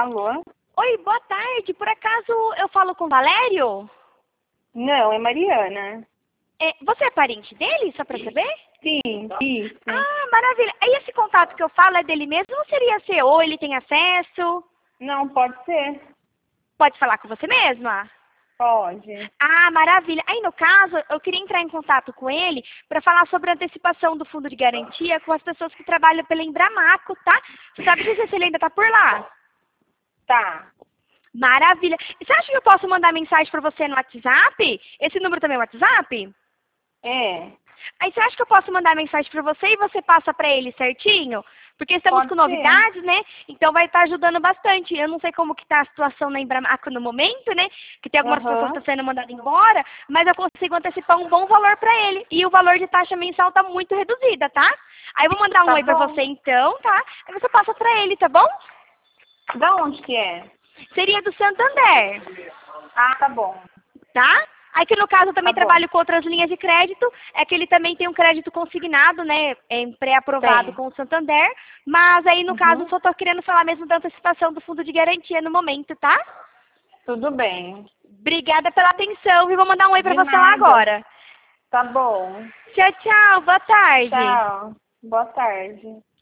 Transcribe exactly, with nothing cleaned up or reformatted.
Alô? Oi, boa tarde. Por acaso eu falo com o Valério? Não, é Mariana. É, você é parente dele, só pra saber? Sim, isso. Ah, maravilha. Aí esse contato que eu falo é dele mesmo ou seria seu? Ou ele tem acesso? Não, pode ser. Pode falar com você mesma? Pode. Ah, maravilha. Aí, no caso, eu queria entrar em contato com ele para falar sobre a antecipação do fundo de garantia com as pessoas que trabalham pela Embramaco, tá? Você sabe dizer se ele ainda tá por lá? Tá. Maravilha. E você acha que eu posso mandar mensagem para você no WhatsApp? Esse número também é WhatsApp? É. Aí você acha que eu posso mandar mensagem para você e você passa para ele certinho? Porque estamos Pode com ser. novidades, né? Então vai estar ajudando bastante. Eu não sei como que está a situação na Embramaco no momento, né? Que tem algumas pessoas que Aham. estão sendo mandadas embora, mas eu consigo antecipar um bom valor para ele. E o valor de taxa mensal está muito reduzida, tá? Aí eu vou mandar um Tá oi para bom. você então, tá? Aí você passa para ele, tá bom? Da onde que é? Seria do Santander, Ah, tá bom. tá? Aí que no caso eu Tá também bom. trabalho com outras linhas de crédito, é que ele também tem um crédito consignado, né, é, pré-aprovado Tem. com o Santander, mas aí no caso eu Uhum. só tô querendo falar mesmo da antecipação do fundo de garantia no momento, tá? Tudo bem. Obrigada pela atenção e vou mandar um oi pra De você lá nada. agora. Tá bom. Tchau, tchau, boa tarde. Tchau. Boa tarde.